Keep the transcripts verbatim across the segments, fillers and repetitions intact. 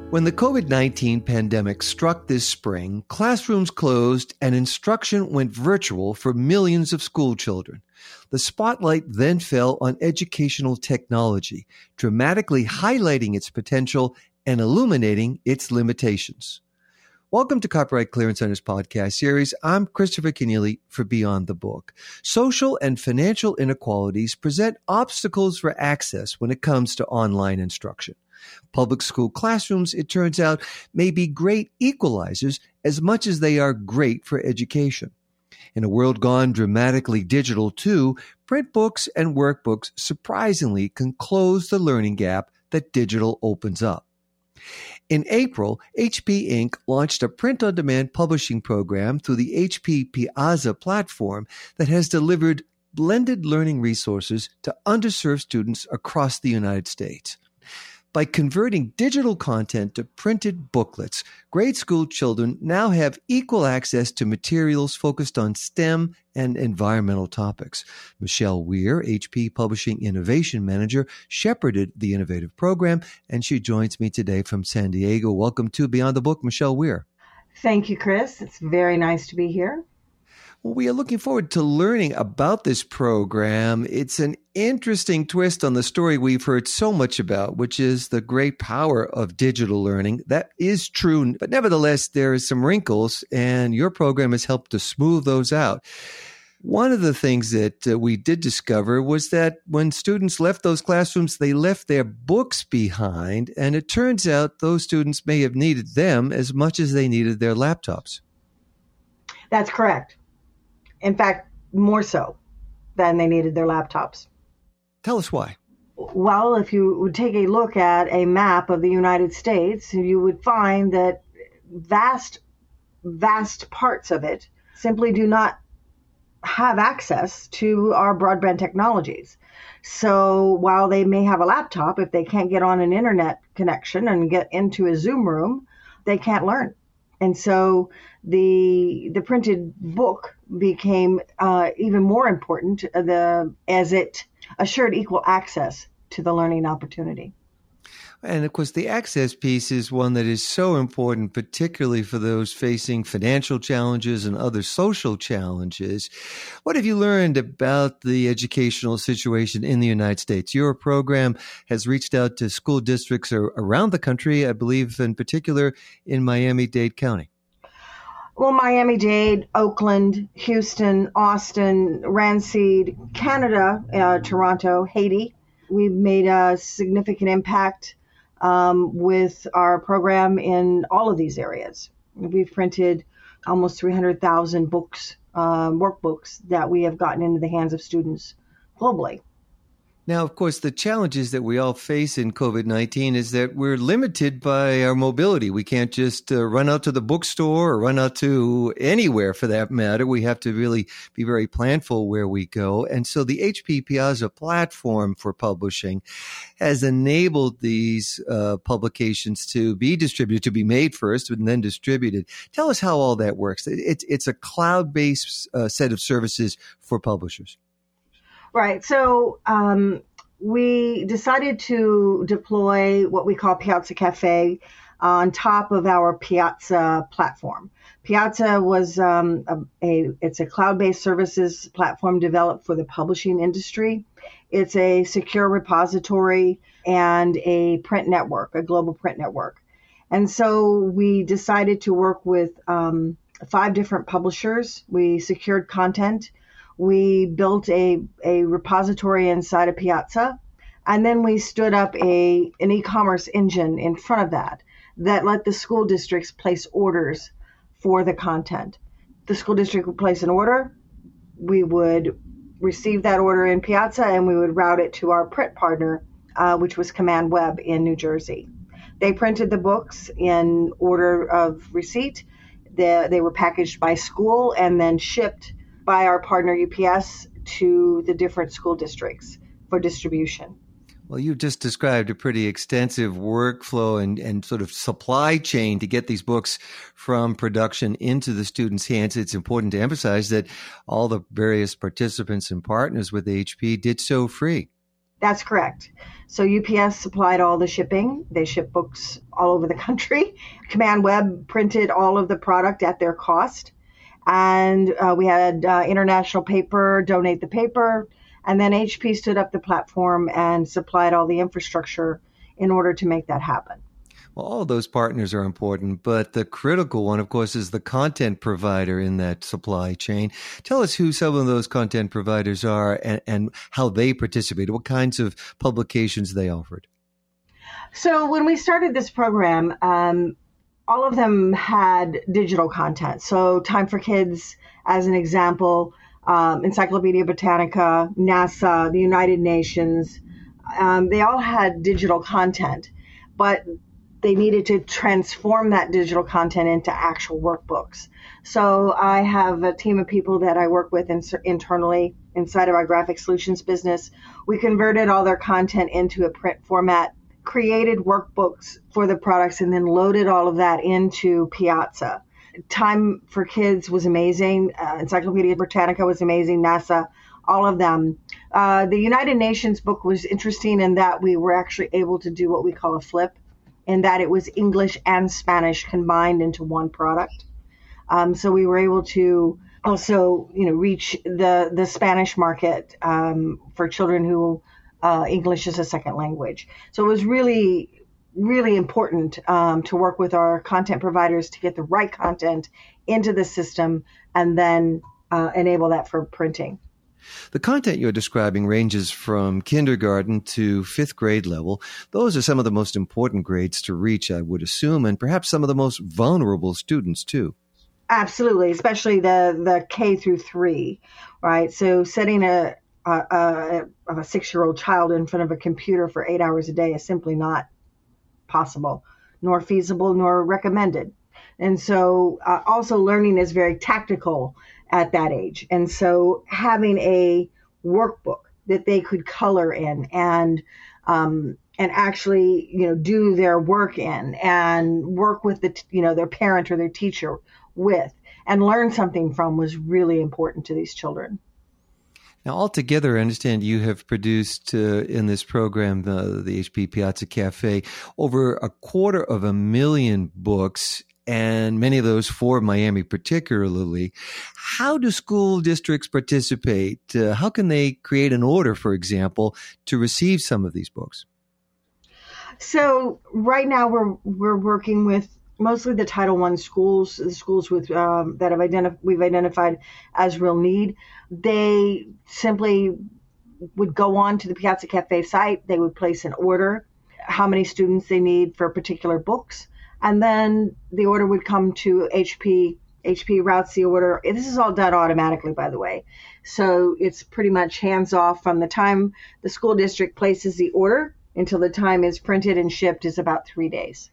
When the COVID nineteen pandemic struck this spring, classrooms closed and instruction went virtual for millions of school children. The spotlight then fell on educational technology, dramatically highlighting its potential and illuminating its limitations. Welcome to Copyright Clearance Center's podcast series. I'm Christopher Kenneally for Beyond the Book. Social and financial inequalities present obstacles for access when it comes to online instruction. Public school classrooms, it turns out, may be great equalizers as much as they are great for education. In a world gone dramatically digital too, print books and workbooks surprisingly can close the learning gap that digital opens up. In April, H P Incorporated launched a print-on-demand publishing program through the H P Piazza platform that has delivered blended learning resources to underserved students across the United States. By converting digital content to printed booklets, grade school children now have equal access to materials focused on STEM and environmental topics. Michelle Weir, H P Publishing Innovation Manager, shepherded the innovative program, and she joins me today from San Diego. Welcome to Beyond the Book, Michelle Weir. Thank you, Chris. It's very nice to be here. Well, we are looking forward to learning about this program. It's an interesting twist on the story we've heard so much about, which is the great power of digital learning. That is true, but nevertheless, there is some wrinkles, and your program has helped to smooth those out. One of the things that uh, we did discover was that when students left those classrooms, they left their books behind, and it turns out those students may have needed them as much as they needed their laptops. That's correct. In fact, more so than they needed their laptops. Tell us why. Well, if you would take a look at a map of the United States, you would find that vast, vast parts of it simply do not have access to our broadband technologies. So while they may have a laptop, if they can't get on an internet connection and get into a Zoom room, they can't learn. And so the the printed book became uh, even more important the as it assured equal access to the learning opportunity. And of course, the access piece is one that is so important, particularly for those facing financial challenges and other social challenges. What have you learned about the educational situation in the United States? Your program has reached out to school districts around the country, I believe in particular in Miami-Dade County. Well, Miami-Dade, Oakland, Houston, Austin, Rancid, Canada, uh, Toronto, Haiti. We've made a significant impact um, with our program in all of these areas. We've printed almost three hundred thousand books, uh, workbooks that we have gotten into the hands of students globally. Now, of course, the challenges that we all face in COVID nineteen is that we're limited by our mobility. We can't just uh, run out to the bookstore or run out to anywhere for that matter. We have to really be very planful where we go. And so the H P Piazza platform for publishing has enabled these uh, publications to be distributed, to be made first and then distributed. Tell us how all that works. It's, it's a cloud-based uh, set of services for publishers. Right. So um, we decided to deploy what we call Piazza Cafe on top of our Piazza platform. Piazza was um, a, a it's a cloud-based services platform developed for the publishing industry. It's a secure repository and a print network, a global print network. And so we decided to work with um, five different publishers. We secured content. We built a, a repository inside of Piazza, and then we stood up a an e-commerce engine in front of that that let the school districts place orders for the content. The school district would place an order, we would receive that order in Piazza, and we would route it to our print partner, uh, which was Command Web in New Jersey. They printed the books in order of receipt. The, they were packaged by school and then shipped by our partner U P S to the different school districts for distribution. Well, you just described a pretty extensive workflow and, and sort of supply chain to get these books from production into the students' hands. It's important to emphasize that all the various participants and partners with H P did so free. That's correct. So U P S supplied all the shipping. They ship books all over the country. Command Web printed all of the product at their cost. And uh, we had uh, International Paper donate the paper. And then H P stood up the platform and supplied all the infrastructure in order to make that happen. Well, all of those partners are important, but the critical one, of course, is the content provider in that supply chain. Tell us who some of those content providers are and, and how they participated, what kinds of publications they offered. So when we started this program, um, all of them had digital content. So Time for Kids, as an example, um, Encyclopedia Britannica, NASA, the United Nations, um, they all had digital content, but they needed to transform that digital content into actual workbooks. So I have a team of people that I work with in, internally inside of our graphic solutions business. We converted all their content into a print format, created workbooks for the products, and then loaded all of that into Piazza. Time for Kids was amazing. Uh, Encyclopedia Britannica was amazing. NASA, all of them. Uh, the United Nations book was interesting in that we were actually able to do what we call a flip, in that it was English and Spanish combined into one product. Um, so we were able to also, you know, reach the, the Spanish market um, for children who uh, English is a second language. So it was really, really important um, to work with our content providers to get the right content into the system and then uh, enable that for printing. The content you're describing ranges from kindergarten to fifth grade level. Those are some of the most important grades to reach, I would assume, and perhaps some of the most vulnerable students, too. Absolutely, especially the, the K through three, right? So setting a, a, a, a six-year-old child in front of a computer for eight hours a day is simply not possible, nor feasible, nor recommended. And so uh, also learning is very tactical at that age. And so having a workbook that they could color in and um, and actually, you know, do their work in and work with the, you know, their parent or their teacher with and learn something from was really important to these children. Now, altogether, I understand you have produced uh, in this program, the, the H P Piazza Cafe, over a quarter of a million books, and many of those for Miami particularly. How do school districts participate? Uh, how can they create an order, for example, to receive some of these books? So right now we're we're working with mostly the Title I schools, the schools with um, that have identif- we've identified as real need. They simply would go on to the Piazza Cafe site. They would place an order, how many students they need for particular books. And then the order would come to H P. H P routes the order. This is all done automatically, by the way. So it's pretty much hands off from the time the school district places the order until the time is printed and shipped is about three days.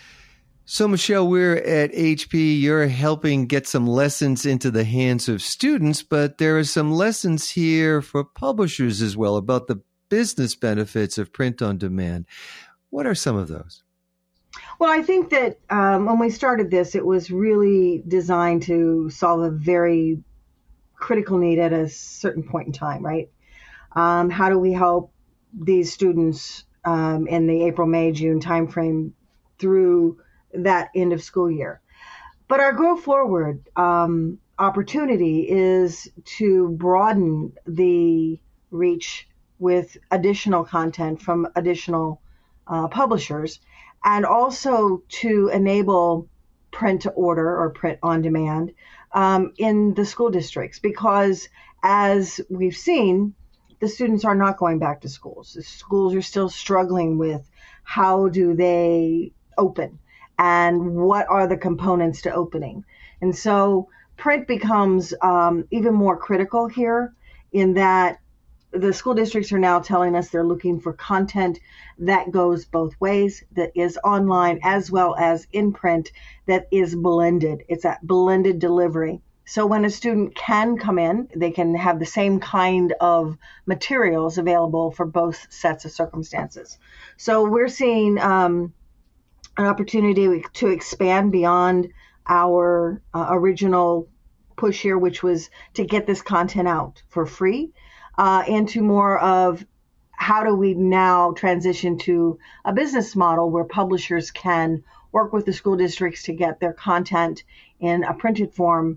So, Michelle, we're at H P. You're helping get some lessons into the hands of students, but there are some lessons here for publishers as well about the business benefits of print on demand. What are some of those? Well, I think that um, when we started this, it was really designed to solve a very critical need at a certain point in time, right? Um, how do we help these students um, in the April, May, June timeframe through that end of school year? But our go forward um, opportunity is to broaden the reach with additional content from additional uh, publishers, and also to enable print to order or print on demand um, in the school districts, because as we've seen, the students are not going back to schools. The schools are still struggling with how do they open and what are the components to opening. And so print becomes um, even more critical here in that the school districts are now telling us they're looking for content that goes both ways, that is online as well as in print, that is blended. It's that blended delivery. So when a student can come in, they can have the same kind of materials available for both sets of circumstances. So we're seeing um, an opportunity to expand beyond our uh, original push here, which was to get this content out for free. Uh, into more of how do we now transition to a business model where publishers can work with the school districts to get their content in a printed form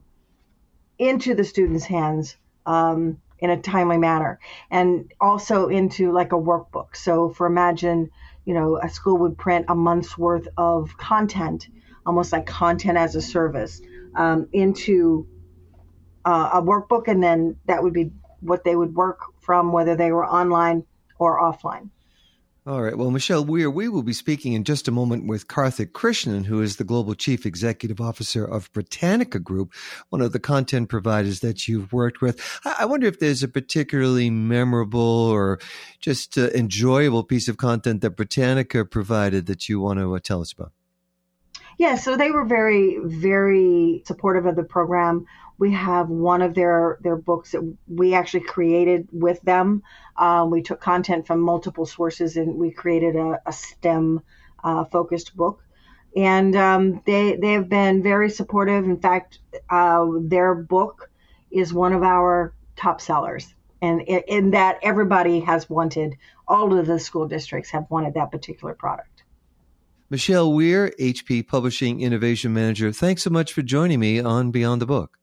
into the students' hands um, in a timely manner, and also into like a workbook. So for imagine, you know, a school would print a month's worth of content, almost like content as a service, um, into uh, a workbook, and then that would be what they would work from, whether they were online or offline. All right. Well, Michelle Weir, we will be speaking in just a moment with Karthik Krishnan, who is the Global Chief Executive Officer of Britannica Group, one of the content providers that you've worked with. I wonder if there's a particularly memorable or just uh, enjoyable piece of content that Britannica provided that you want to uh, tell us about. Yeah, so they were very, very supportive of the program. We have one of their, their books that we actually created with them. Uh, we took content from multiple sources and we created a, a STEM uh, focused book. And um, they they have been very supportive. In fact, uh, their book is one of our top sellers. And in, in that everybody has wanted, all of the school districts have wanted that particular product. Michelle Weir, H P Publishing Innovation Manager, thanks so much for joining me on Beyond the Book.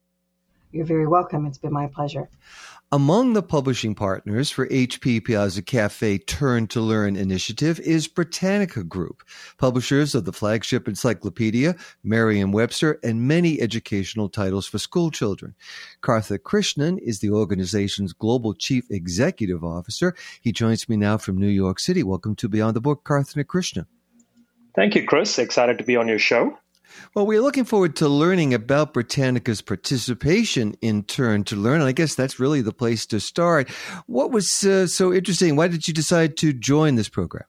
You're very welcome. It's been my pleasure. Among the publishing partners for H P Piazza Cafe Turn to Learn initiative is Britannica Group, publishers of the flagship encyclopedia, Merriam-Webster, and many educational titles for school children. Karthik Krishnan is the organization's Global Chief Executive Officer. He joins me now from New York City. Welcome to Beyond the Book, Karthik Krishnan. Thank you, Chris. Excited to be on your show. Well, we're looking forward to learning about Britannica's participation in Turn to Learn. And I guess that's really the place to start. What was uh, so interesting? Why did you decide to join this program?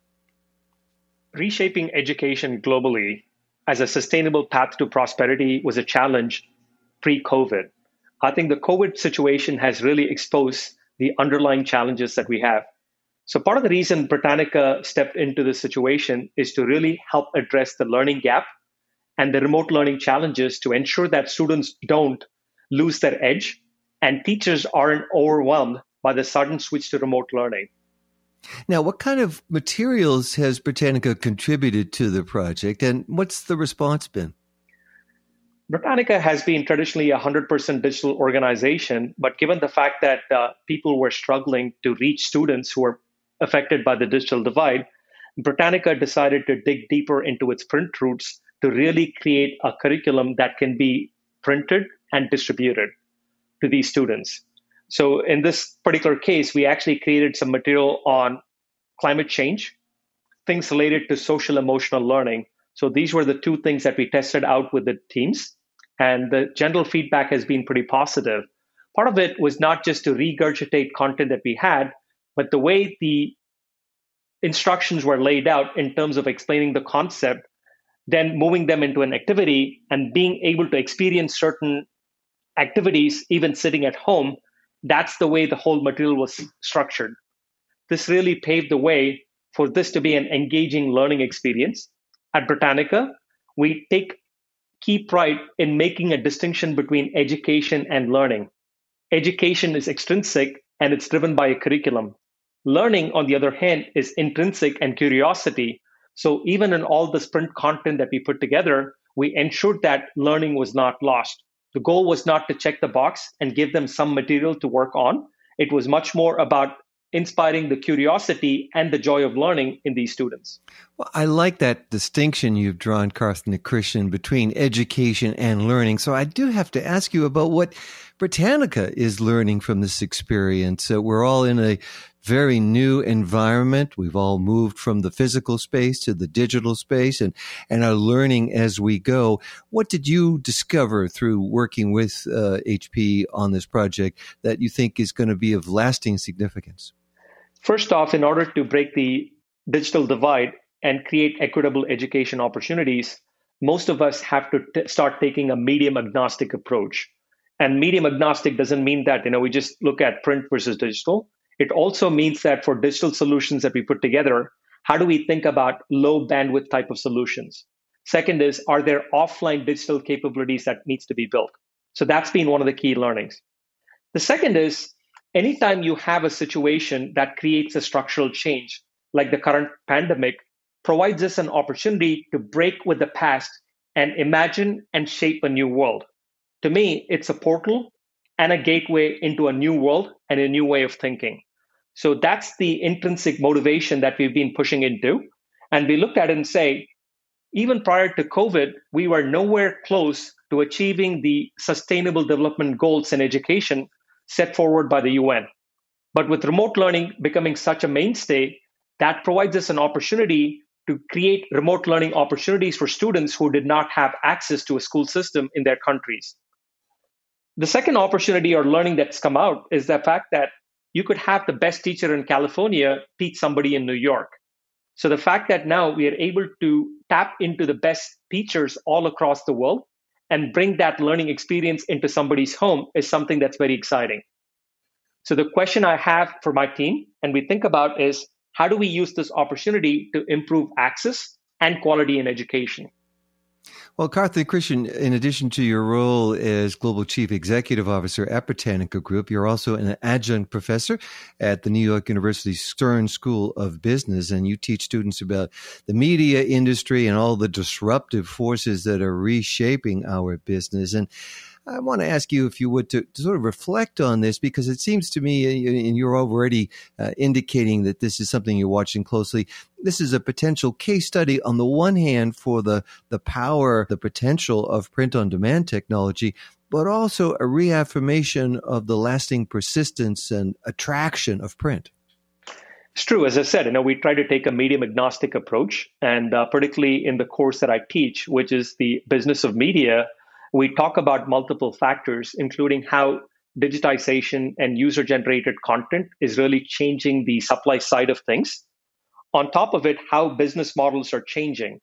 Reshaping education globally as a sustainable path to prosperity was a challenge pre-COVID. I think the COVID situation has really exposed the underlying challenges that we have. So part of the reason Britannica stepped into this situation is to really help address the learning gap and the remote learning challenges to ensure that students don't lose their edge and teachers aren't overwhelmed by the sudden switch to remote learning. Now, what kind of materials has Britannica contributed to the project, and what's the response been? Britannica has been traditionally a one hundred percent digital organization, but given the fact that uh, people were struggling to reach students who were affected by the digital divide, Britannica decided to dig deeper into its print roots to really create a curriculum that can be printed and distributed to these students. So in this particular case, we actually created some material on climate change, things related to social emotional learning. So these were the two things that we tested out with the teams, and the general feedback has been pretty positive. Part of it was not just to regurgitate content that we had, but the way the instructions were laid out in terms of explaining the concept, then moving them into an activity and being able to experience certain activities, even sitting at home. That's the way the whole material was structured. This really paved the way for this to be an engaging learning experience. At Britannica, we take key pride in making a distinction between education and learning. Education is extrinsic and it's driven by a curriculum. Learning, on the other hand, is intrinsic and curiosity. So even in all the sprint content that we put together, we ensured that learning was not lost. The goal was not to check the box and give them some material to work on. It was much more about inspiring the curiosity and the joy of learning in these students. Well, I like that distinction you've drawn, Karthik Krishnan, between education and learning. So I do have to ask you about what Britannica is learning from this experience. Uh, we're all in a very new environment. We've all moved from the physical space to the digital space and, and are learning as we go. What did you discover through working with uh, H P on this project that you think is going to be of lasting significance? First off, in order to break the digital divide and create equitable education opportunities, most of us have to t- start taking a medium agnostic approach. And medium agnostic doesn't mean that, you know, we just look at print versus digital. It also means that for digital solutions that we put together, how do we think about low bandwidth type of solutions? Second is, are there offline digital capabilities that needs to be built? So that's been one of the key learnings. The second is, anytime you have a situation that creates a structural change, like the current pandemic, provides us an opportunity to break with the past and imagine and shape a new world. To me, it's a portal and a gateway into a new world and a new way of thinking. So that's the intrinsic motivation that we've been pushing into. And we looked at it and say, even prior to COVID, we were nowhere close to achieving the sustainable development goals in education set forward by the U N. But with remote learning becoming such a mainstay, that provides us an opportunity to create remote learning opportunities for students who did not have access to a school system in their countries. The second opportunity or learning that's come out is the fact that you could have the best teacher in California teach somebody in New York. So the fact that now we are able to tap into the best teachers all across the world and bring that learning experience into somebody's home is something that's very exciting. So the question I have for my team and we think about is, how do we use this opportunity to improve access and quality in education? Well, Karthik Krishnan, in addition to your role as Global Chief Executive Officer at Britannica Group, you're also an adjunct professor at the New York University Stern School of Business, and you teach students about the media industry and all the disruptive forces that are reshaping our business. And I want to ask you, if you would, to, to sort of reflect on this, because it seems to me, and you're already uh, indicating that this is something you're watching closely, this is a potential case study on the one hand for the, the power, the potential of print-on-demand technology, but also a reaffirmation of the lasting persistence and attraction of print. It's true. As I said, you know, we try to take a medium agnostic approach, and uh, particularly in the course that I teach, which is the business of media, we talk about multiple factors, including how digitization and user-generated content is really changing the supply side of things. On top of it, how business models are changing.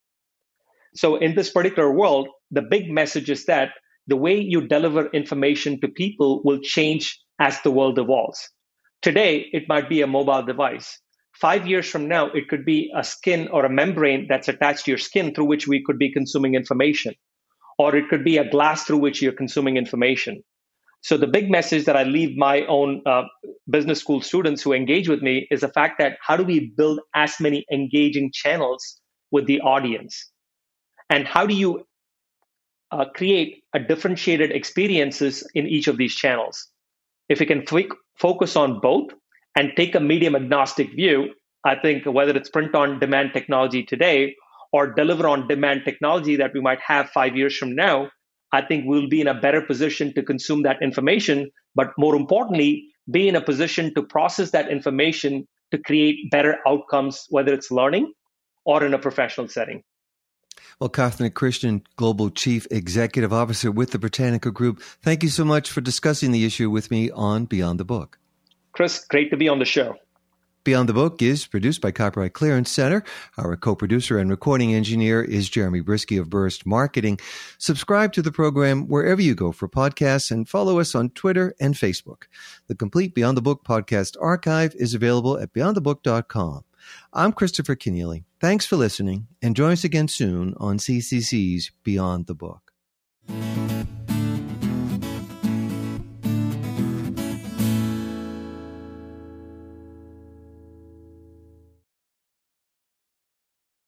So in this particular world, the big message is that the way you deliver information to people will change as the world evolves. Today, it might be a mobile device. Five years from now, it could be a skin or a membrane that's attached to your skin through which we could be consuming information. Or it could be a glass through which you're consuming information. So the big message that I leave my own uh, business school students who engage with me is the fact that how do we build as many engaging channels with the audience? And how do you uh, create a differentiated experiences in each of these channels? If we can f- focus on both and take a medium agnostic view, I think whether it's print on demand technology today or deliver on demand technology that we might have five years from now, I think we'll be in a better position to consume that information, but more importantly, be in a position to process that information to create better outcomes, whether it's learning or in a professional setting. Well, Karthik Krishnan, Global Chief Executive Officer with the Britannica Group, thank you so much for discussing the issue with me on Beyond the Book. Chris, great to be on the show. Beyond the Book is produced by Copyright Clearance Center. Our co-producer and recording engineer is Jeremy Brisky of Burst Marketing. Subscribe to the program wherever you go for podcasts and follow us on Twitter and Facebook. The complete Beyond the Book podcast archive is available at beyond the book dot com. I'm Christopher Kenneally. Thanks for listening, and join us again soon on C C C's Beyond the Book.